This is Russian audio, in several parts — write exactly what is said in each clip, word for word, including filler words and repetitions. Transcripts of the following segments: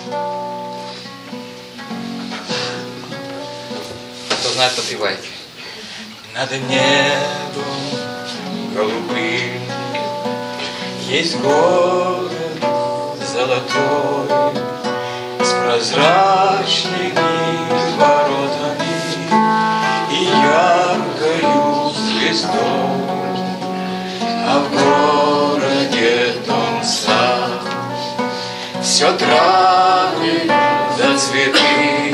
Кто знает, подпевайте. Над небом голубым есть город золотой с прозрачными воротами и яркою звездой, а в городе том сад, все травы да цветы,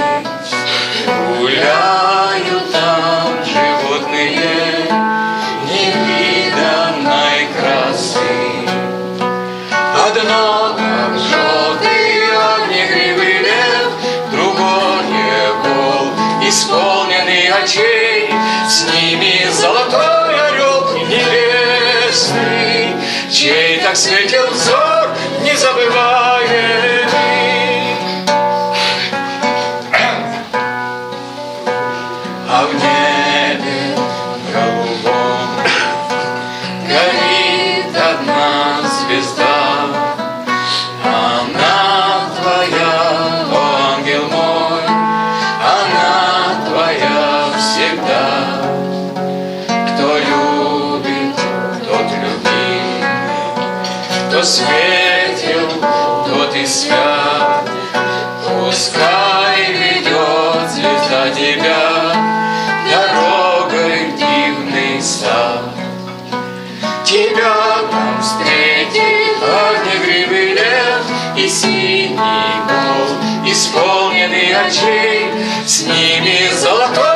гуляют там животные невиданной красы. Одно как желтый огнегривый лев, другое пол исполненный очей, с ними золотой орел небесный, чей так светил взор незабываемый. А в небе голубом горит одна звезда, она твоя, о ангел мой, она твоя всегда. Кто любит, тот любим, кто светил, тот и свят. Пускай ведет звезда тебя дорогой в дивный сад. Тебя там встретит огнегривый лев и синий пол, исполненный очей, с ними золотой